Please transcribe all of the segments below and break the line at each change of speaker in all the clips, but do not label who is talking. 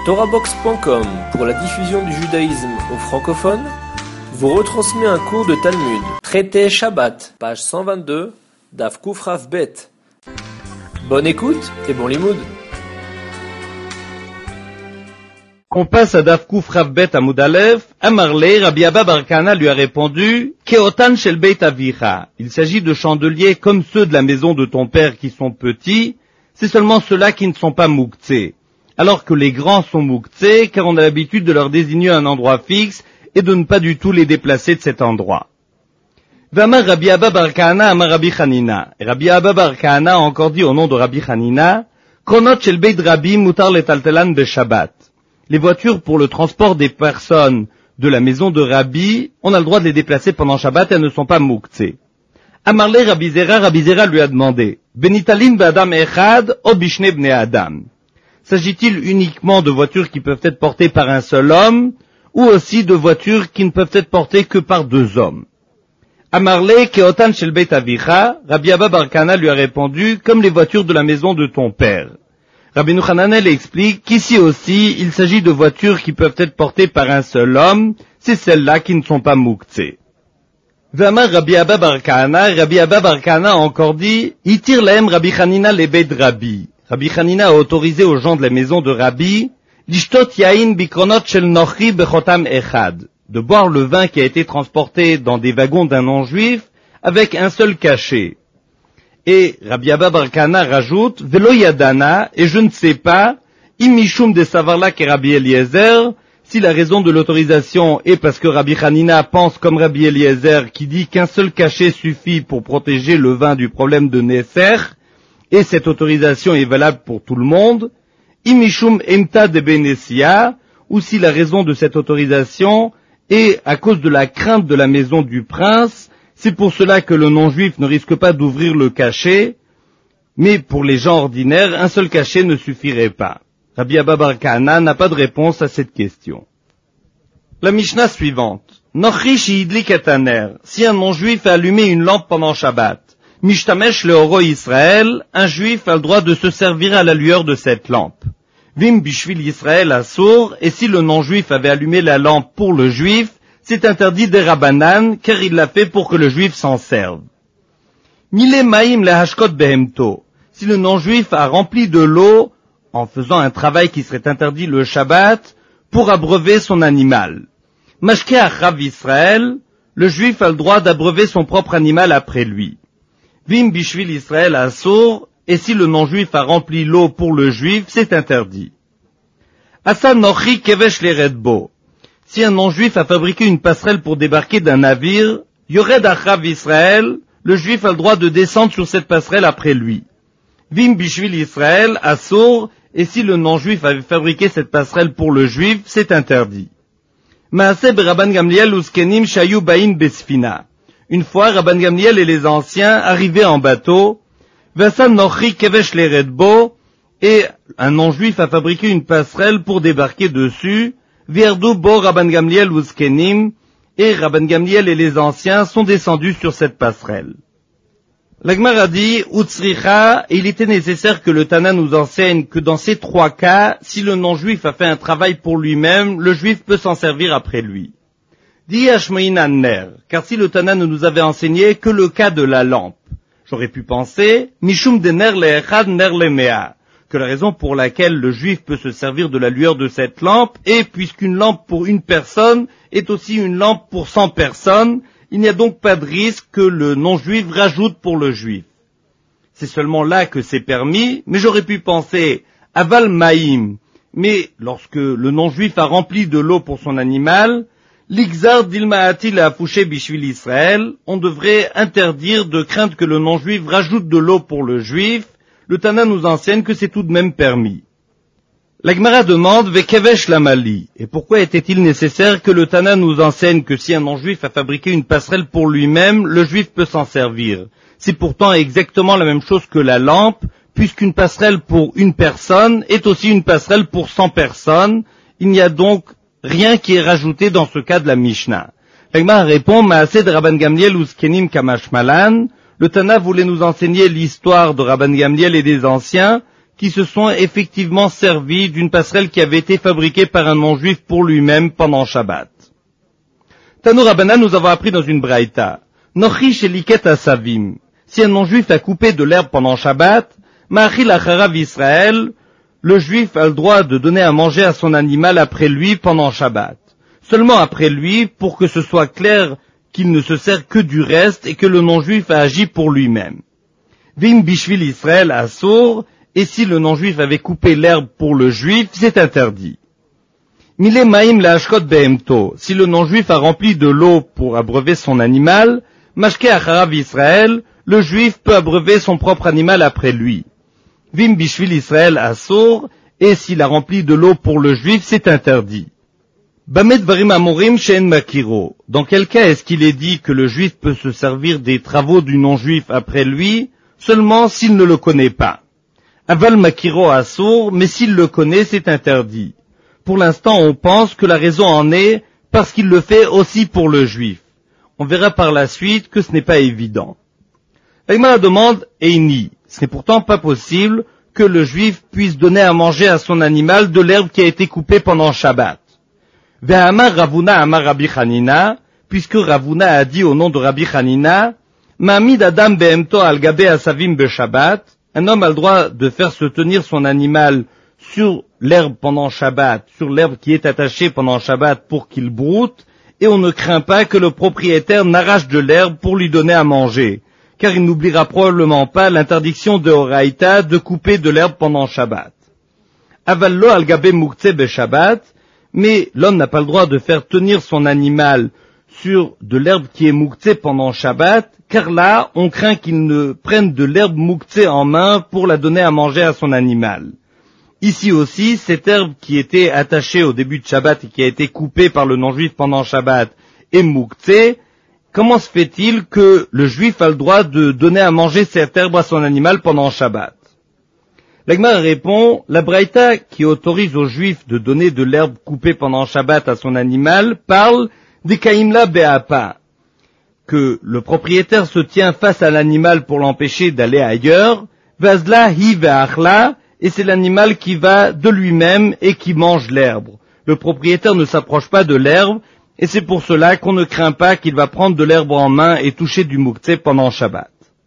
TorahBox.com, pour la diffusion du judaïsme aux francophones, vous retransmet un cours de Talmud. Traité Shabbat, page 122, Daf Kuf Rav Bet. Bonne écoute et bon limoud.
On passe à Daf Kuf Rav Bet Amud Aleph. Amarle, Rabbi Abba bar Kahana lui a répondu, Keotan shel beit avicha. Il s'agit de chandeliers comme ceux de la maison de ton père qui sont petits, c'est seulement ceux-là qui ne sont pas mouktsé. Alors que les grands sont mouktsé, car on a l'habitude de leur désigner un endroit fixe et de ne pas du tout les déplacer de cet endroit. Vamar Rabbi Abba bar Kahana amar Rabbi Hanina. Et Rabbi Abba bar Kahana a encore dit au nom de Rabbi Hanina, Kronot shel beit Rabbi mutar letaltelan beshabbat. Les voitures pour le transport des personnes de la maison de Rabbi, on a le droit de les déplacer pendant Shabbat et elles ne sont pas mouktsé. Amarle Rabbi Zera lui a demandé, Benitalin be'adam echad o bishne bnei adam. S'agit-il uniquement de voitures qui peuvent être portées par un seul homme, ou aussi de voitures qui ne peuvent être portées que par deux hommes? Amarle keotan shel beit avicha, Rabbi Abba bar Kahana lui a répondu, comme les voitures de la maison de ton père. Rabbi Hananel explique qu'ici aussi, il s'agit de voitures qui peuvent être portées par un seul homme, c'est celles-là qui ne sont pas mouktsé. Vamar Rabbi Abba bar Kahana a encore dit, Itir lahem Rabbi Hanina lebed Rabbi. Rabbi Hanina a autorisé aux gens de la maison de Rabbi, Lishtot yain bikronot shel nochi bechotam echad, de boire le vin qui a été transporté dans des wagons d'un non-juif avec un seul cachet. Et Rabbi Abba bar Kahana rajoute, Velo yadana, et je ne sais pas, imishum de savarla ke Rabbi Eliezer, si la raison de l'autorisation est parce que Rabbi Hanina pense comme Rabbi Eliezer qui dit qu'un seul cachet suffit pour protéger le vin du problème de Nefer, et cette autorisation est valable pour tout le monde, imishum emta de benesia, ou si la raison de cette autorisation est à cause de la crainte de la maison du prince, c'est pour cela que le non-juif ne risque pas d'ouvrir le cachet, mais pour les gens ordinaires, un seul cachet ne suffirait pas. Rabbi Abba bar Kahana n'a pas de réponse à cette question. La Mishnah suivante. Nochi she'idlik et haner. Si un non-juif a allumé une lampe pendant Shabbat, Mishtamesh leoro Israël, un juif a le droit de se servir à la lueur de cette lampe. Vim bishvil Israël assour, et si le non-juif avait allumé la lampe pour le juif, c'est interdit des Rabbanan, car il l'a fait pour que le juif s'en serve. Mile maim lehashkot behemto. Si le non-juif a rempli de l'eau, en faisant un travail qui serait interdit le Shabbat, pour abreuver son animal. Mashke achav Israël, le juif a le droit d'abreuver son propre animal après lui. Vim bishvil Israël assour, et si le non-juif a rempli l'eau pour le juif, c'est interdit. Asa nochi kevesh leredbo. Si un non-juif a fabriqué une passerelle pour débarquer d'un navire, yored achav Israël, le juif a le droit de descendre sur cette passerelle après lui. Vim bishvil Israël assour, et si le non-juif avait fabriqué cette passerelle pour le juif, c'est interdit. Maaseh Rabban Gamliel uskenim shayu bain besfina. Une fois, Rabban Gamliel et les anciens arrivaient en bateau, Vasa nochi kevesh leredbo, et un non-juif a fabriqué une passerelle pour débarquer dessus, Verdu bo Rabban Gamliel uskenim, et Rabban Gamliel et les anciens sont descendus sur cette passerelle. La Gemara dit, Utsricha, et il était nécessaire que le Tana nous enseigne que dans ces trois cas, si le non-juif a fait un travail pour lui-même, le juif peut s'en servir après lui. Di Hashmoin Anner, car si le Tana ne nous avait enseigné que le cas de la lampe, j'aurais pu penser, Mishum de ner le'echad ner le'mea, que la raison pour laquelle le juif peut se servir de la lueur de cette lampe est puisqu'une lampe pour une personne est aussi une lampe pour 100 personnes, il n'y a donc pas de risque que le non-juif rajoute pour le juif. C'est seulement là que c'est permis, mais j'aurais pu penser, aval maïm, mais lorsque le non-juif a rempli de l'eau pour son animal, l'ixar dilmaati la fouché bishvil Israël, on devrait interdire de craindre que le non-juif rajoute de l'eau pour le juif. Le Tana nous enseigne que c'est tout de même permis. La Gemara demande, Vekevesh lamali, et pourquoi était-il nécessaire que le Tana nous enseigne que si un non-juif a fabriqué une passerelle pour lui-même, le juif peut s'en servir? C'est pourtant exactement la même chose que la lampe, puisqu'une passerelle pour une personne est aussi une passerelle pour 100 personnes. Il n'y a donc rien qui est rajouté dans ce cas de la Mishnah. La Gemara répond, Maaseh de Rabban Gamliel uskenim kamashmalan. Le Tana voulait nous enseigner l'histoire de Rabban Gamliel et des anciens, qui se sont effectivement servis d'une passerelle qui avait été fabriquée par un non-juif pour lui-même pendant Shabbat. Tanu Rabbanan, nous avons appris dans une braïta, Nochi sheliket asavim. Si un non-juif a coupé de l'herbe pendant Shabbat, Ma'achil acharav Israël, le juif a le droit de donner à manger à son animal après lui pendant Shabbat. Seulement après lui, pour que ce soit clair qu'il ne se sert que du reste et que le non-juif a agi pour lui-même. Vim bishvil Israël assour, et si le non-juif avait coupé l'herbe pour le juif, c'est interdit. Mile maim la ashkot behemto, si le non-juif a rempli de l'eau pour abreuver son animal, mashke acharav Israël, le juif peut abreuver son propre animal après lui. Vim bishvil Israël assour, et s'il a rempli de l'eau pour le juif, c'est interdit. Bamet varim amorim she'en makiro. Dans quel cas est-ce qu'il est dit que le juif peut se servir des travaux du non-juif après lui, seulement s'il ne le connaît pas? Aval makiro assour, mais s'il le connaît, c'est interdit. Pour l'instant, on pense que la raison en est parce qu'il le fait aussi pour le juif. On verra par la suite que ce n'est pas évident. La Gemara demande Eini. Ce n'est pourtant pas possible que le juif puisse donner à manger à son animal de l'herbe qui a été coupée pendant Shabbat. Ve'amar Ravuna amar Rabbi Hanina, puisque Ravuna a dit au nom de Rabbi Hanina, Ma'amid adam behemto al gabe asavim be-Shabbat, un homme a le droit de faire se tenir son animal sur l'herbe pendant Shabbat, sur l'herbe qui est attachée pendant Shabbat pour qu'il broute, et on ne craint pas que le propriétaire n'arrache de l'herbe pour lui donner à manger, car il n'oubliera probablement pas l'interdiction de Horaïta de couper de l'herbe pendant Shabbat. Avallo al gabe muktzeh be-Shabbat, mais l'homme n'a pas le droit de faire tenir son animal sur de l'herbe qui est muktzeh pendant Shabbat, car là, on craint qu'il ne prenne de l'herbe muktzeh en main pour la donner à manger à son animal. Ici aussi, cette herbe qui était attachée au début de Shabbat et qui a été coupée par le non-juif pendant Shabbat est muktzeh. Comment se fait-il que le juif a le droit de donner à manger cette herbe à son animal pendant Shabbat? La Gemara répond, la braïta qui autorise aux juifs de donner de l'herbe coupée pendant Shabbat à son animal parle des kaimla be'apa, que le propriétaire se tient face à l'animal pour l'empêcher d'aller ailleurs, vazla hi ve'achla, et c'est l'animal qui va de lui-même et qui mange l'herbe. Le propriétaire ne s'approche pas de l'herbe, et c'est pour cela qu'on ne craint pas qu'il va prendre de l'herbe en main et toucher du muktzeh pendant Shabbat.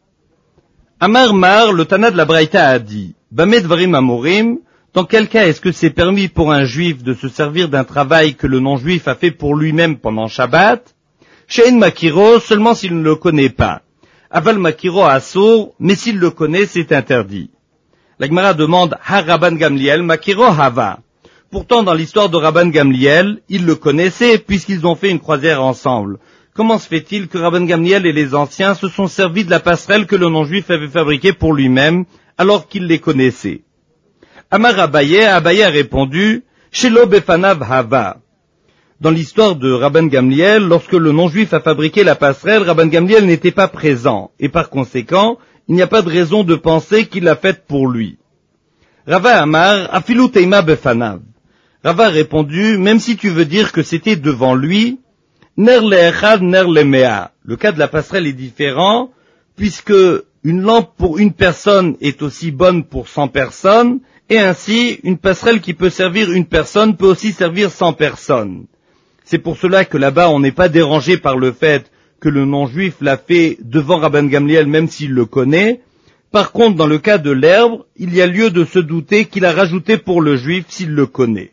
Amar Mar, le Tana de la Braïta a dit, Bamet Varim Amorim, dans quel cas est-ce que c'est permis pour un juif de se servir d'un travail que le non-juif a fait pour lui-même pendant Shabbat? Shein Makiro, seulement s'il ne le connaît pas. Aval Makiro Assour, mais s'il le connaît, c'est interdit. La Gemara demande, Ha Rabban Gamliel, Makiro Hava. Pourtant, dans l'histoire de Rabban Gamliel, ils le connaissaient puisqu'ils ont fait une croisière ensemble. Comment se fait-il que Rabban Gamliel et les anciens se sont servis de la passerelle que le non-juif avait fabriquée pour lui-même, alors qu'ils les connaissaient? Amar Abaye a répondu, Shelo befanav hava. Dans l'histoire de Rabban Gamliel, lorsque le non-juif a fabriqué la passerelle, Rabban Gamliel n'était pas présent, et par conséquent, il n'y a pas de raison de penser qu'il l'a faite pour lui. Rava Amar, afilu teima befanav. Rava a répondu, même si tu veux dire que c'était devant lui, ner le'echad ner le'mea. Le cas de la passerelle est différent, puisque une lampe pour une personne est aussi bonne pour 100 personnes, et ainsi, une passerelle qui peut servir une personne peut aussi servir 100 personnes. C'est pour cela que là-bas, on n'est pas dérangé par le fait que le non-juif l'a fait devant Rabban Gamliel, même s'il le connaît. Par contre, dans le cas de l'herbe, il y a lieu de se douter qu'il a rajouté pour le juif s'il le connaît.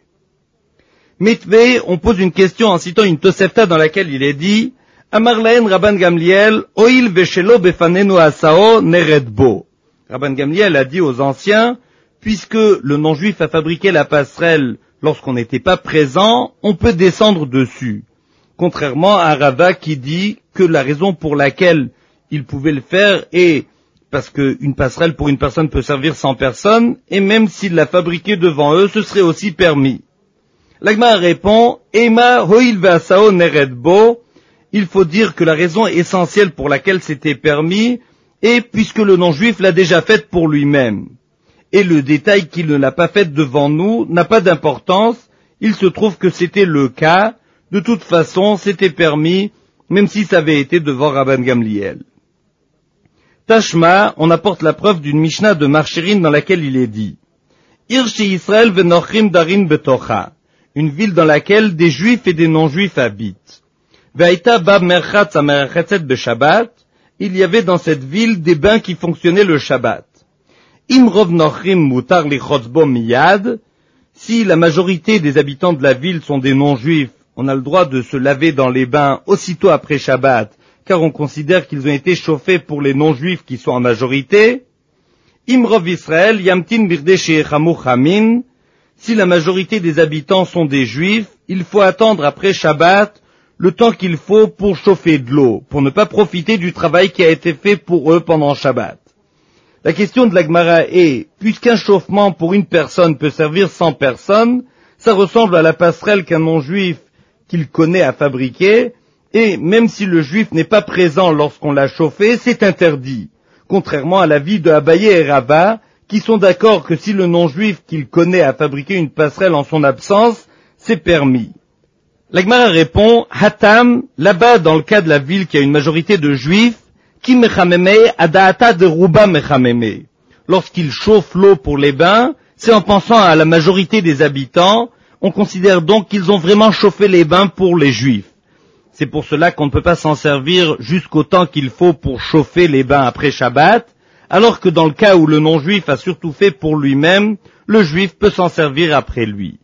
Mitve, on pose une question en citant une Tosefta dans laquelle il est dit Amar lahen Rabban Gamliel, oil veshelo befanenu asao neredbo. Rabban Gamliel a dit aux anciens, puisque le non-juif a fabriqué la passerelle lorsqu'on n'était pas présent, on peut descendre dessus. Contrairement à Rava qui dit que la raison pour laquelle il pouvait le faire est parce qu'une passerelle pour une personne peut servir 100 personnes, et même s'il l'a fabriquée devant eux, ce serait aussi permis. L'Agma répond, Ema hoil ve'asao neredbo, il faut dire que la raison essentielle pour laquelle c'était permis est puisque le non-juif l'a déjà faite pour lui-même. Et le détail qu'il ne l'a pas faite devant nous n'a pas d'importance, il se trouve que c'était le cas, de toute façon c'était permis, même si ça avait été devant Rabban Gamliel. Tashma, on apporte la preuve d'une Mishnah de Marchérine dans laquelle il est dit, Irshi Israël venochrim darin betocha, une ville dans laquelle des juifs et des non-juifs habitent. Ve'aita bab merchatz amerchetzet beshabbat, il y avait dans cette ville des bains qui fonctionnaient le Shabbat. Imrov nochrim mutar lichotzbo miyad, si la majorité des habitants de la ville sont des non-juifs, on a le droit de se laver dans les bains aussitôt après Shabbat, car on considère qu'ils ont été chauffés pour les non-juifs qui sont en majorité. Imrov Israël yamtin birde she'echamu chamin, si la majorité des habitants sont des juifs, il faut attendre après Shabbat le temps qu'il faut pour chauffer de l'eau, pour ne pas profiter du travail qui a été fait pour eux pendant Shabbat. La question de la Gemara est, puisqu'un chauffement pour une personne peut servir 100 personnes, ça ressemble à la passerelle qu'un non-juif qu'il connaît a fabriquée, et même si le juif n'est pas présent lorsqu'on l'a chauffé, c'est interdit, contrairement à l'avis de Abaye et Rava, qui sont d'accord que si le non-juif qu'il connaît a fabriqué une passerelle en son absence, c'est permis. La Gemara répond, Hatam, là-bas dans le cas de la ville qui a une majorité de juifs, Ki mechameme adaata de ruba mechameme. Lorsqu'il chauffe l'eau pour les bains, c'est en pensant à la majorité des habitants, on considère donc qu'ils ont vraiment chauffé les bains pour les juifs. C'est pour cela qu'on ne peut pas s'en servir jusqu'au temps qu'il faut pour chauffer les bains après Shabbat, alors que dans le cas où le non-juif a surtout fait pour lui-même, le juif peut s'en servir après lui.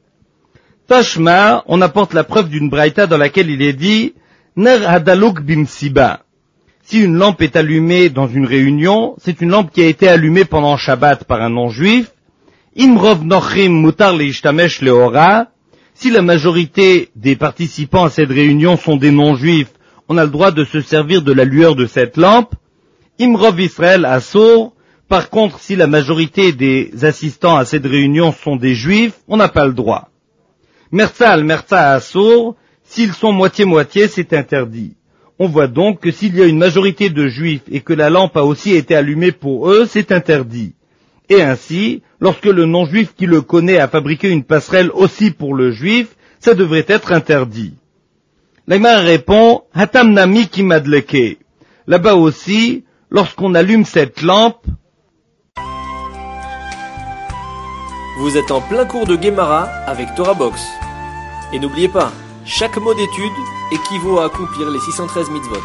Tashma, on apporte la preuve d'une braïta dans laquelle il est dit Ner hadaluk bimsiba. Si une lampe est allumée dans une réunion, c'est une lampe qui a été allumée pendant Shabbat par un non-juif. Imrov nochrim mutar leishtamesh leora. Si la majorité des participants à cette réunion sont des non-juifs, on a le droit de se servir de la lueur de cette lampe. Imrov Israël assour. Par contre, si la majorité des assistants à cette réunion sont des juifs, on n'a pas le droit. Merza al merza assour, s'ils sont moitié-moitié, c'est interdit. On voit donc que s'il y a une majorité de juifs et que la lampe a aussi été allumée pour eux, c'est interdit. Et ainsi, lorsque le non-juif qui le connaît a fabriqué une passerelle aussi pour le juif, ça devrait être interdit. La Gemara répond, Hatam nami ki madleke. Là-bas aussi, lorsqu'on allume cette lampe,
Vous êtes en plein cours de Gemara avec Torah Box. Et n'oubliez pas, chaque mot d'étude équivaut à accomplir les 613 mitzvot.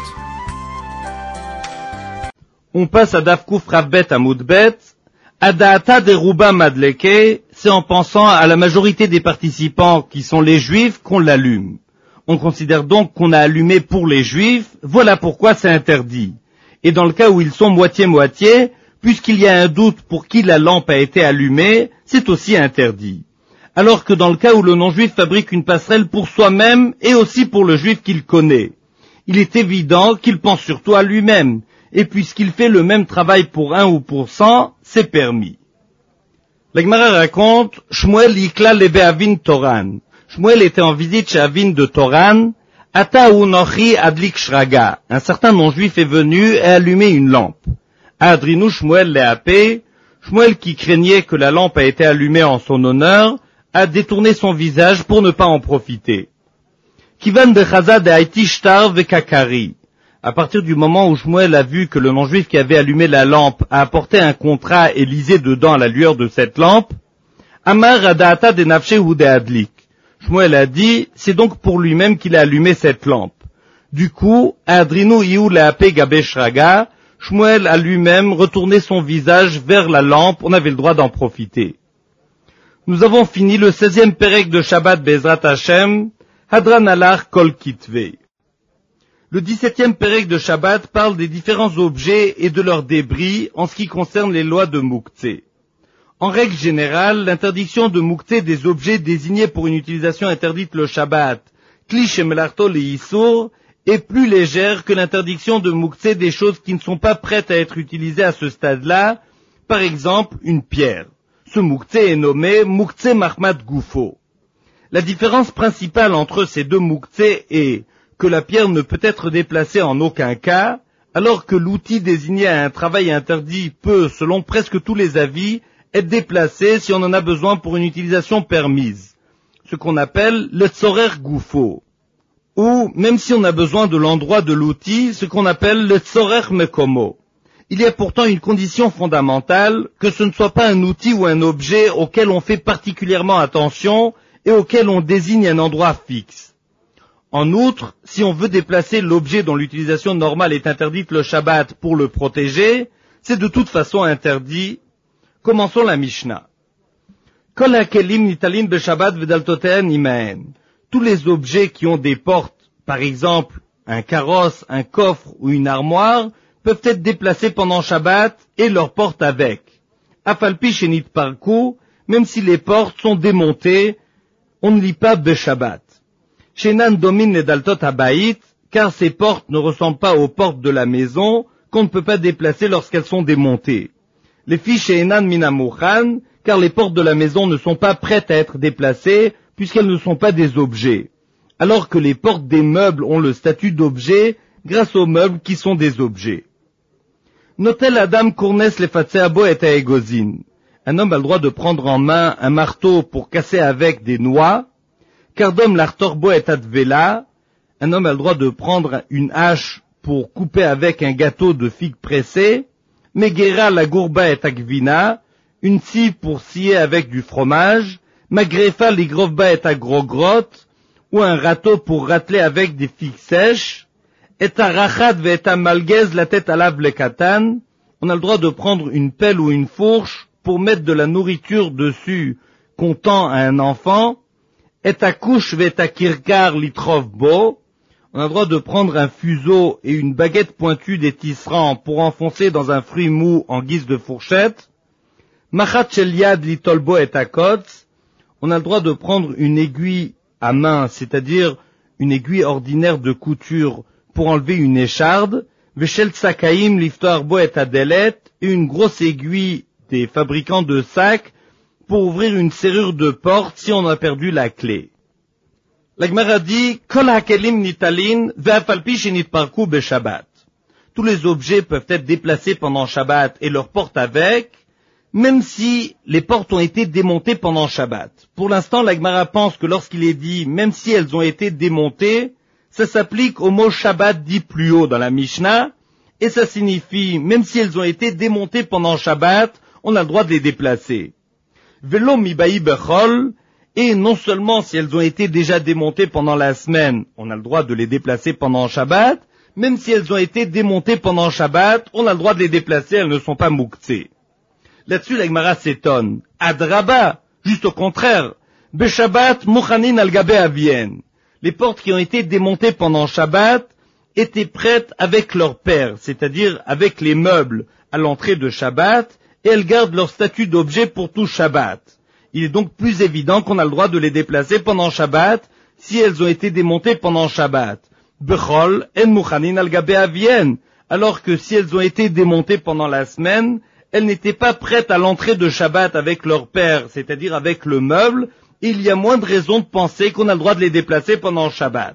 on passe à Daf Kuf Rav Bet Amud Bet. Adaata de Ruba Madleke, c'est en pensant à la majorité des participants qui sont les juifs qu'on l'allume. On considère donc qu'on a allumé pour les juifs, voilà pourquoi c'est interdit. Et dans le cas où ils sont moitié-moitié, puisqu'il y a un doute pour qui la lampe a été allumée, c'est aussi interdit. Alors que dans le cas où le non-juif fabrique une passerelle pour soi-même et aussi pour le juif qu'il connaît, il est évident qu'il pense surtout à lui-même, et puisqu'il fait le même travail pour 1 ou pour 100, c'est permis. La Gemara raconte, Shmuel Yikla lebe Avin Toran. Shmuel était en visite chez Avin de Toran. Ata unochi adlik shraga. Un certain non-juif est venu et a allumé une lampe. Adrinu Shmuel lehape. Shmuel, qui craignait que la lampe a été allumée en son honneur, a détourné son visage pour ne pas en profiter. Kivan de Chaza de Haiti Shtar vekakari. À partir du moment où Shmuel a vu que le non-juif qui avait allumé la lampe a apporté un contrat et lisait dedans la lueur de cette lampe, Amar Adaata de Nafshe ou de Adlik. Shmuel a dit, c'est donc pour lui-même qu'il a allumé cette lampe. Du coup, Adrinu Iou Leape Gabe Shraga, Shmuel a lui-même retourné son visage vers la lampe, on avait le droit d'en profiter. Nous avons fini le 16e Perek de Shabbat Bezrat Hashem, Hadran Alar Kol Kitve. Le 17e Perek de Shabbat parle des différents objets et de leurs débris en ce qui concerne les lois de Mouktsé. En règle générale, l'interdiction de Mouktsé des objets désignés pour une utilisation interdite le Shabbat, Kli Shemelarto le Yisur, est plus légère que l'interdiction de Mouktsé des choses qui ne sont pas prêtes à être utilisées à ce stade-là, par exemple une pierre. Ce Mouktsé est nommé Mouktsé Mahmad Goufo. La différence principale entre ces deux Mouktsé est que la pierre ne peut être déplacée en aucun cas, alors que l'outil désigné à un travail interdit peut, selon presque tous les avis, être déplacé si on en a besoin pour une utilisation permise, ce qu'on appelle le tzorer goufo, ou, même si on a besoin de l'endroit de l'outil, ce qu'on appelle le tzorer mekomo. Il y a pourtant une condition fondamentale, que ce ne soit pas un outil ou un objet auquel on fait particulièrement attention et auquel on désigne un endroit fixe. En outre, si on veut déplacer l'objet dont l'utilisation normale est interdite le Shabbat pour le protéger, c'est de toute façon interdit. Commençons la Mishnah. Kol hakelim nitalin beshabbat vedaltotean imaen. Tous les objets qui ont des portes, par exemple un carrosse, un coffre ou une armoire, peuvent être déplacés pendant Shabbat et leurs portes avec. Afalpi shenit parku, même si les portes sont démontées, on ne lit pas beshabbat. Shenan domine les daltot habayit, car ces portes ne ressemblent pas aux portes de la maison, qu'on ne peut pas déplacer lorsqu'elles sont démontées. Les filles shenan minamuchan, car les portes de la maison ne sont pas prêtes à être déplacées, puisqu'elles ne sont pas des objets. Alors que les portes des meubles ont le statut d'objet, grâce aux meubles qui sont des objets. Notel Adam Kournes lefatseabo et aegozin. Un homme a le droit de prendre en main un marteau pour casser avec des noix. Kardom l'artorbo et advela. Un homme a le droit de prendre une hache pour couper avec un gâteau de figues pressées. Megera la gourba et agvina. Une scie pour scier avec du fromage. Magrefa ligrovba et agrogrot. Ou un râteau pour râteler avec des figues sèches. Et à rachad et à malgaise la tête à lave le katan. On a le droit de prendre une pelle ou une fourche pour mettre de la nourriture dessus qu'on tend à un enfant. Et à couche et à kirkar litrov bo. On a le droit de prendre un fuseau et une baguette pointue des tisserands pour enfoncer dans un fruit mou en guise de fourchette. Machat shel yad litolbo et à kotz. On a le droit de prendre une aiguille à main, c'est-à-dire une aiguille ordinaire de couture pour enlever une écharde, veshel sakaim liftoarbo et adelet, et une grosse aiguille des fabricants de sacs pour ouvrir une serrure de porte si on a perdu la clé. La Gemara dit, kol hakelim nitalin ve'afalpi shenitparku beshabbat. Tous les objets peuvent être déplacés pendant Shabbat et leurs portes avec, même si les portes ont été démontées pendant Shabbat. Pour l'instant, la Gemara pense que lorsqu'il est dit, même si elles ont été démontées, ça s'applique au mot Shabbat dit plus haut dans la Mishnah, et ça signifie, même si elles ont été démontées pendant Shabbat, on a le droit de les déplacer. Velo mibaï bechol, et non seulement si elles ont été déjà démontées pendant la semaine, on a le droit de les déplacer pendant Shabbat, même si elles ont été démontées pendant Shabbat, on a le droit de les déplacer, elles ne sont pas mouktsées. Là-dessus, la Gemara s'étonne. Adraba, juste au contraire, beshabbat muchanin al gabe avien. Les portes qui ont été démontées pendant Shabbat étaient prêtes avec leur père, c'est-à-dire avec les meubles à l'entrée de Shabbat, et elles gardent leur statut d'objet pour tout Shabbat. Il est donc plus évident qu'on a le droit de les déplacer pendant Shabbat si elles ont été démontées pendant Shabbat. Bechol en muchanin al gabe avien, alors que si elles ont été démontées pendant la semaine, elles n'étaient pas prêtes à l'entrée de Shabbat avec leur père, c'est-à-dire avec le meuble, et il y a moins de raisons de penser qu'on a le droit de les déplacer pendant Shabbat.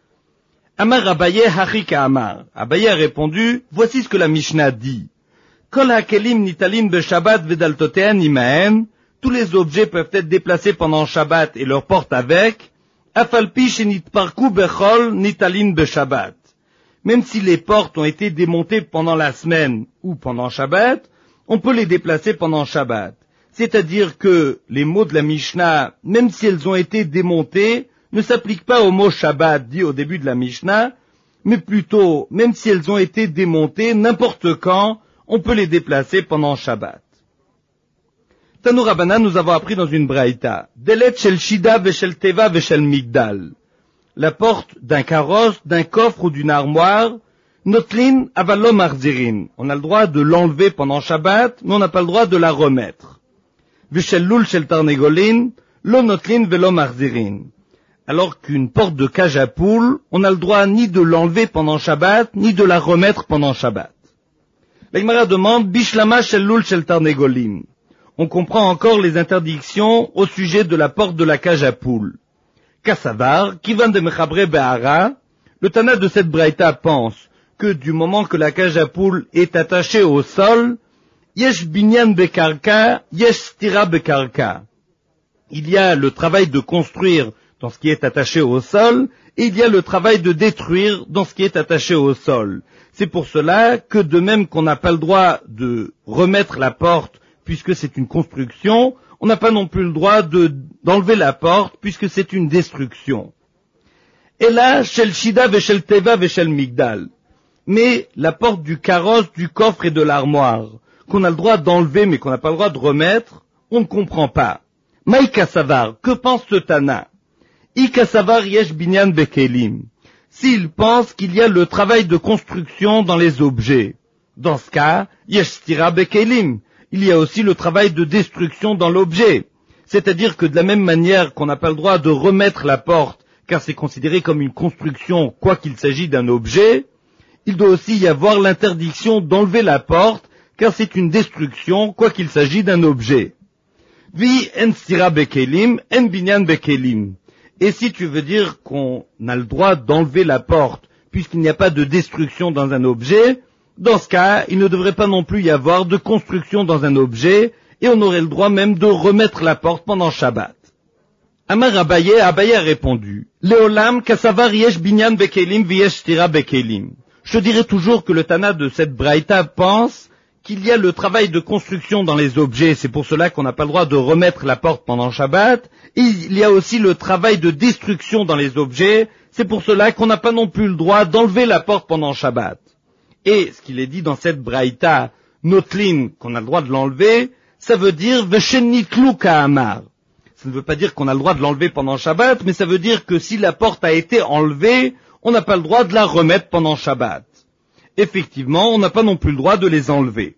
Amar Abaye Harika Amar. Abaye a répondu, voici ce que la Mishnah dit. Kol hakelim nitalin beshabbat vedaltotean imaen. Tous les objets peuvent être déplacés pendant Shabbat et leurs portes avec. Afalpi shenitparku bechol nitalin beshabbat. Même si les portes ont été démontées pendant la semaine ou pendant Shabbat, on peut les déplacer pendant Shabbat. C'est-à-dire que les mots de la Mishnah, même si elles ont été démontées, ne s'appliquent pas au mot Shabbat dit au début de la Mishnah, mais plutôt, même si elles ont été démontées, n'importe quand, on peut les déplacer pendant Shabbat. Tanu Rabbanan, nous avons appris dans une braïta, Delet shel shida veshel teva veshel migdal. La porte d'un carrosse, d'un coffre ou d'une armoire, notlin avalom arzirin. On a le droit de l'enlever pendant Shabbat, mais on n'a pas le droit de la remettre. Veshel lul shel tarnegolin, lo notlin velo marzirin. Alors qu'une porte de cage à poules, on n'a le droit ni de l'enlever pendant Shabbat, ni de la remettre pendant Shabbat. La Gemara demande, bishlama shel lul shel tarnegolim. On comprend encore les interdictions au sujet de la porte de la cage à poules. Kassavar, kivan de mechabre be'ara, le Tana de cette braïta pense que du moment que la cage à poules est attachée au sol, yesh binyan bekarka, yesh stira bekarka. Il y a le travail de construire dans ce qui est attaché au sol, et il y a le travail de détruire dans ce qui est attaché au sol. C'est pour cela que de même qu'on n'a pas le droit de remettre la porte puisque c'est une construction, on n'a pas non plus le droit d'enlever la porte puisque c'est une destruction. Et là, shel shida veshel teva veshel migdal. Mais la porte du carrosse, du coffre et de l'armoire, qu'on a le droit d'enlever mais qu'on n'a pas le droit de remettre, on ne comprend pas. Maïka savar, que pense ce Tana? Ika savar yesh binyan bekelim. S'il pense qu'il y a le travail de construction dans les objets, dans ce cas, yesh stira bekelim. Il y a aussi le travail de destruction dans l'objet. C'est-à-dire que de la même manière qu'on n'a pas le droit de remettre la porte, car c'est considéré comme une construction, quoi qu'il s'agisse d'un objet, il doit aussi y avoir l'interdiction d'enlever la porte, car c'est une destruction, quoi qu'il s'agisse d'un objet. Vi en stira bekelim, en binyan bekelim. Et si tu veux dire qu'on a le droit d'enlever la porte, puisqu'il n'y a pas de destruction dans un objet, dans ce cas, il ne devrait pas non plus y avoir de construction dans un objet, et on aurait le droit même de remettre la porte pendant Shabbat. Amar Abaye a répondu, Leolam kasavar yesh binyan bekelim v'yesh stira bekelim. Je dirais toujours que le Tana de cette Braïta pense qu'il y a le travail de construction dans les objets, c'est pour cela qu'on n'a pas le droit de remettre la porte pendant Shabbat, et il y a aussi le travail de destruction dans les objets, c'est pour cela qu'on n'a pas non plus le droit d'enlever la porte pendant Shabbat. Et ce qu'il est dit dans cette Braïta, Notlin, qu'on a le droit de l'enlever, ça veut dire Veshenitlu Ka'amar. Ça ne veut pas dire qu'on a le droit de l'enlever pendant Shabbat, mais ça veut dire que si la porte a été enlevée, on n'a pas le droit de la remettre pendant Shabbat. Effectivement, on n'a pas non plus le droit de les enlever.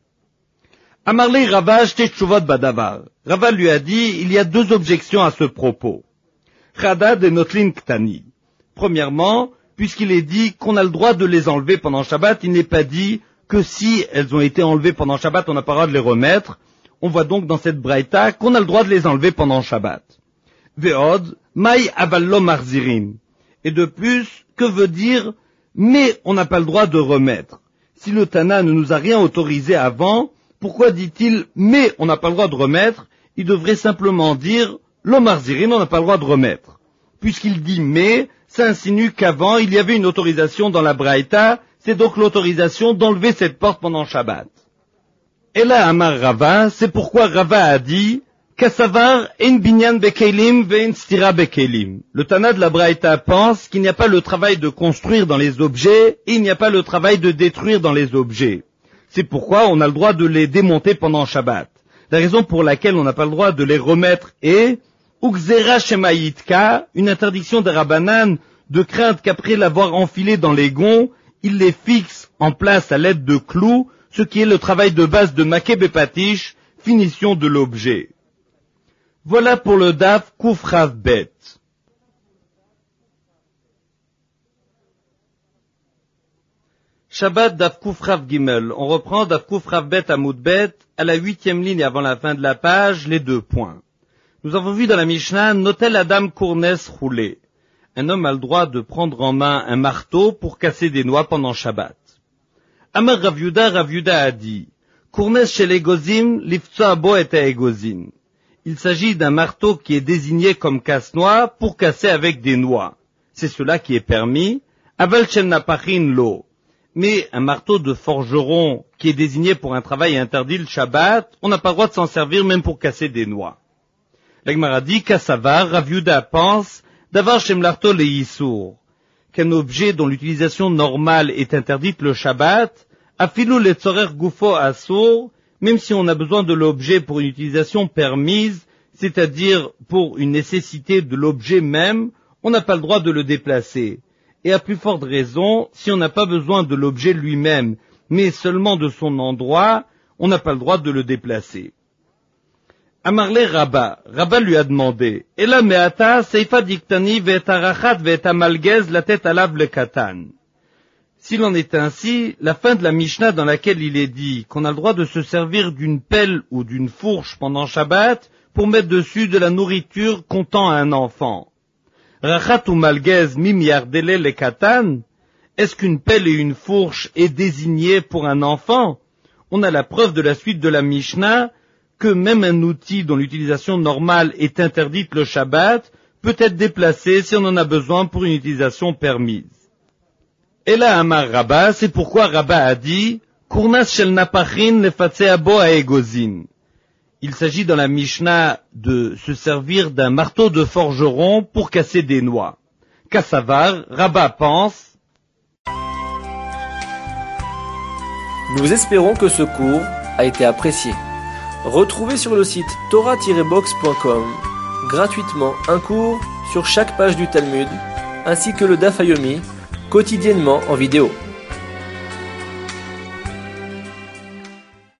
Amarle Rava Shteshuvot Badavar. Rava lui a dit, il y a deux objections à ce propos. Chadad et Notlin Ktani. Premièrement, puisqu'il est dit qu'on a le droit de les enlever pendant Shabbat, il n'est pas dit que si elles ont été enlevées pendant Shabbat, on n'a pas le droit de les remettre. On voit donc dans cette braïta qu'on a le droit de les enlever pendant Shabbat. Ve'od, mai avallo marzirin. Et de plus, que veut dire, mais on n'a pas le droit de remettre? Si le Tana ne nous a rien autorisé avant, pourquoi dit-il, mais on n'a pas le droit de remettre? Il devrait simplement dire, lo marzirin, on n'a pas le droit de remettre. Puisqu'il dit mais, ça insinue qu'avant, il y avait une autorisation dans la braïta, c'est donc l'autorisation d'enlever cette porte pendant Shabbat. Et là, Amar Rava, c'est pourquoi Rava a dit, Kasavar en binyan bekelim ve'en stira bekelim. Le Tana de la braïta pense qu'il n'y a pas le travail de construire dans les objets, et il n'y a pas le travail de détruire dans les objets. C'est pourquoi on a le droit de les démonter pendant Shabbat. La raison pour laquelle on n'a pas le droit de les remettre est, Uxera Shemayitka, une interdiction des Rabbanan, de crainte qu'après l'avoir enfilé dans les gonds, il les fixe en place à l'aide de clous, ce qui est le travail de base de Maké Bepatish, finition de l'objet. Voilà pour le Daf Kufrav Bet. Shabbat Daf Kufrav Gimel. On reprend Daf Kufrav Bet Amoud Bet, à la 8e ligne avant la fin de la page, les 2 points. Nous avons vu dans la Mishnah, Notel Adam Kournes roulé. Un homme a le droit de prendre en main un marteau pour casser des noix pendant Shabbat. Amar Rav Yuda a dit, Kournes chez les Gozim, liftsa bo et egozim. Il s'agit d'un marteau qui est désigné comme casse-noix pour casser avec des noix. C'est cela qui est permis. Aval shel napachin lo. Mais un marteau de forgeron qui est désigné pour un travail interdit le Shabbat, on n'a pas le droit de s'en servir même pour casser des noix. La Gemara dit qu'Assavar, Rav Yuda pense, d'avoir chez Mlarto les Yissour, qu'un objet dont l'utilisation normale est interdite le Shabbat, afilou le tzorer gufo assour, même si on a besoin de l'objet pour une utilisation permise, c'est-à-dire pour une nécessité de l'objet même, on n'a pas le droit de le déplacer. Et à plus forte raison, si on n'a pas besoin de l'objet lui-même, mais seulement de son endroit, on n'a pas le droit de le déplacer. Amarle Rabba lui a demandé, Ela meata seifa diktani ve'etarachat ve'etamalgez la tête alav le katan. S'il en est ainsi, la fin de la Mishnah dans laquelle il est dit qu'on a le droit de se servir d'une pelle ou d'une fourche pendant Shabbat pour mettre dessus de la nourriture comptant à un enfant. Rachat ou malgez mim yardele le katan, est-ce qu'une pelle et une fourche est désignée pour un enfant? On a la preuve de la suite de la Mishnah que même un outil dont l'utilisation normale est interdite le Shabbat peut être déplacé si on en a besoin pour une utilisation permise. Et là, Amar Rabba, c'est pourquoi Rabba a dit Kurnas shel napachin lefatzea bo haegozin. Il s'agit dans la Mishnah de se servir d'un marteau de forgeron pour casser des noix. Kassavar, Rabba pense.
Nous espérons que ce cours a été apprécié. Retrouvez sur le site torah-box.com gratuitement un cours sur chaque page du Talmud, ainsi que le Daf Yomi, quotidiennement en vidéo.